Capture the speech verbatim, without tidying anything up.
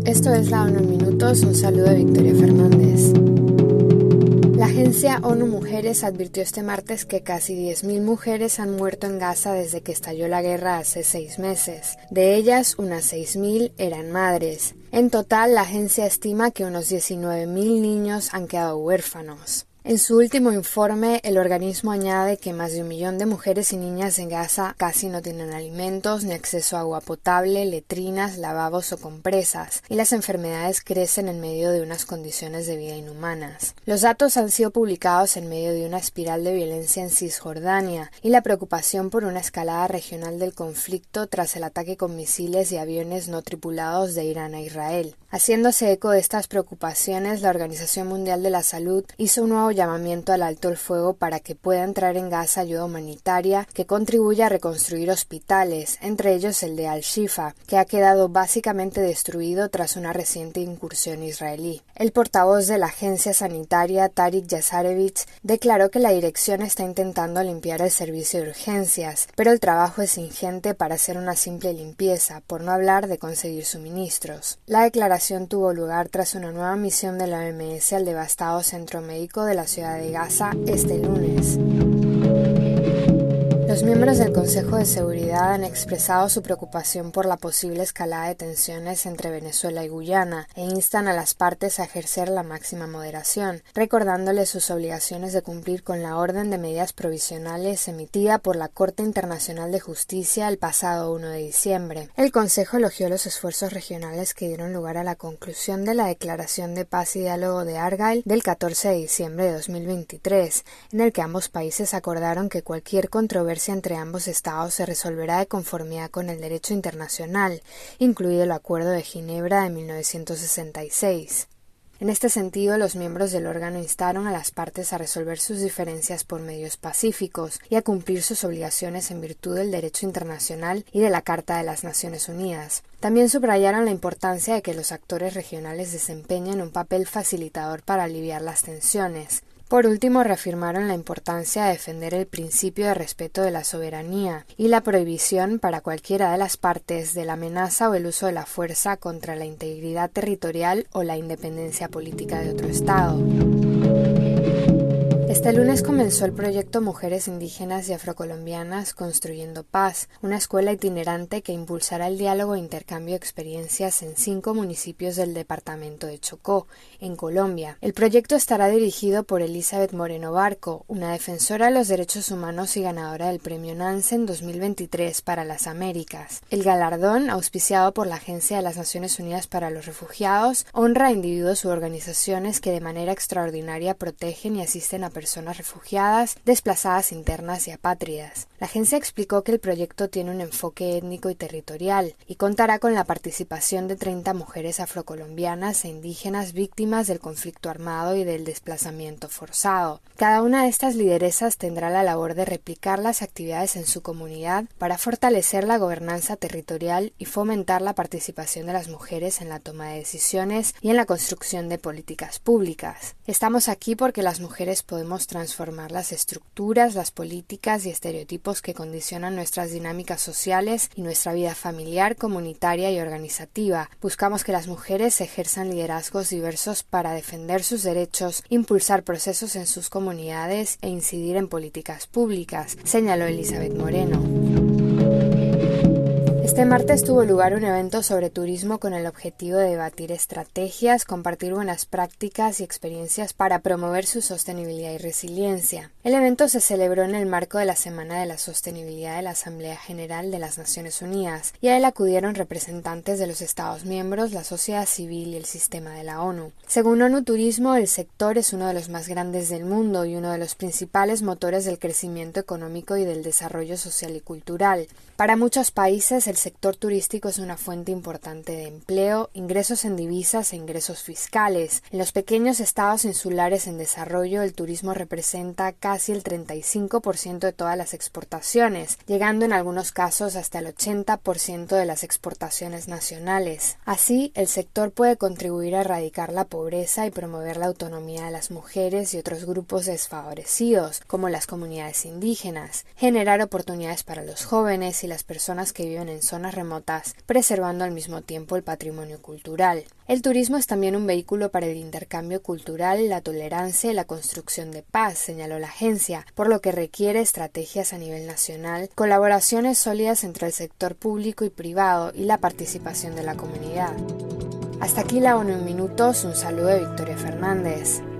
Esto es La ONU en Minutos, un saludo de Victoria Fernández. La agencia ONU Mujeres advirtió este martes que casi diez mil mujeres han muerto en Gaza desde que estalló la guerra hace seis meses. De ellas, unas seis mil eran madres. En total, la agencia estima que unos diecinueve mil niños han quedado huérfanos. En su último informe, el organismo añade que más de un millón de mujeres y niñas en Gaza casi no tienen alimentos ni acceso a agua potable, letrinas, lavabos o compresas, y las enfermedades crecen en medio de unas condiciones de vida inhumanas. Los datos han sido publicados en medio de una espiral de violencia en Cisjordania y la preocupación por una escalada regional del conflicto tras el ataque con misiles y aviones no tripulados de Irán a Israel. Haciéndose eco de estas preocupaciones, la Organización Mundial de la Salud hizo un nuevo llamamiento al alto el fuego para que pueda entrar en Gaza ayuda humanitaria que contribuya a reconstruir hospitales, entre ellos el de Al-Shifa, que ha quedado básicamente destruido tras una reciente incursión israelí. El portavoz de la agencia sanitaria, Tarik Jasarevic, declaró que la dirección está intentando limpiar el servicio de urgencias, pero el trabajo es ingente para hacer una simple limpieza, por no hablar de conseguir suministros. La declaración tuvo lugar tras una nueva misión de la O M S al devastado centro médico de la ciudad de Gaza este lunes. Los miembros del Consejo de Seguridad han expresado su preocupación por la posible escalada de tensiones entre Venezuela y Guyana e instan a las partes a ejercer la máxima moderación, recordándoles sus obligaciones de cumplir con la orden de medidas provisionales emitida por la Corte Internacional de Justicia el pasado uno de diciembre. El Consejo elogió los esfuerzos regionales que dieron lugar a la conclusión de la Declaración de Paz y Diálogo de Argyle del catorce de diciembre de dos mil veintitrés, en el que ambos países acordaron que cualquier controversia entre ambos estados se resolverá de conformidad con el derecho internacional, incluido el Acuerdo de Ginebra de mil novecientos sesenta y seis. En este sentido, los miembros del órgano instaron a las partes a resolver sus diferencias por medios pacíficos y a cumplir sus obligaciones en virtud del derecho internacional y de la Carta de las Naciones Unidas. También subrayaron la importancia de que los actores regionales desempeñen un papel facilitador para aliviar las tensiones. Por último, reafirmaron la importancia de defender el principio de respeto de la soberanía y la prohibición para cualquiera de las partes de la amenaza o el uso de la fuerza contra la integridad territorial o la independencia política de otro Estado. Este lunes comenzó el proyecto Mujeres Indígenas y Afrocolombianas Construyendo Paz, una escuela itinerante que impulsará el diálogo e intercambio de experiencias en cinco municipios del departamento de Chocó, en Colombia. El proyecto estará dirigido por Elizabeth Moreno Barco, una defensora de los derechos humanos y ganadora del Premio Nansen dos mil veintitrés para las Américas. El galardón, auspiciado por la Agencia de las Naciones Unidas para los Refugiados, honra a individuos u organizaciones que de manera extraordinaria protegen y asisten a personas personas refugiadas, desplazadas internas y apátridas. La agencia explicó que el proyecto tiene un enfoque étnico y territorial y contará con la participación de treinta mujeres afrocolombianas e indígenas víctimas del conflicto armado y del desplazamiento forzado. Cada una de estas lideresas tendrá la labor de replicar las actividades en su comunidad para fortalecer la gobernanza territorial y fomentar la participación de las mujeres en la toma de decisiones y en la construcción de políticas públicas. Estamos aquí porque las mujeres podemos transformar las estructuras, las políticas y estereotipos que condicionan nuestras dinámicas sociales y nuestra vida familiar, comunitaria y organizativa. Buscamos que las mujeres ejerzan liderazgos diversos para defender sus derechos, impulsar procesos en sus comunidades e incidir en políticas públicas, señaló Elizabeth Moreno. Este martes tuvo lugar un evento sobre turismo con el objetivo de debatir estrategias, compartir buenas prácticas y experiencias para promover su sostenibilidad y resiliencia. El evento se celebró en el marco de la Semana de la Sostenibilidad de la Asamblea General de las Naciones Unidas, y a él acudieron representantes de los Estados miembros, la sociedad civil y el sistema de la ONU. Según ONU Turismo, el sector es uno de los más grandes del mundo y uno de los principales motores del crecimiento económico y del desarrollo social y cultural. Para muchos países, el sector turístico es una fuente importante de empleo, ingresos en divisas e ingresos fiscales. En los pequeños estados insulares en desarrollo, el turismo representa casi el treinta y cinco por ciento de todas las exportaciones, llegando en algunos casos hasta el ochenta por ciento de las exportaciones nacionales. Así, el sector puede contribuir a erradicar la pobreza y promover la autonomía de las mujeres y otros grupos desfavorecidos, como las comunidades indígenas, generar oportunidades para los jóvenes y las personas que viven en zonas remotas, preservando al mismo tiempo el patrimonio cultural. El turismo es también un vehículo para el intercambio cultural, la tolerancia y la construcción de paz, señaló la agencia, por lo que requiere estrategias a nivel nacional, colaboraciones sólidas entre el sector público y privado y la participación de la comunidad. Hasta aquí la ONU en minutos, un saludo de Victoria Fernández.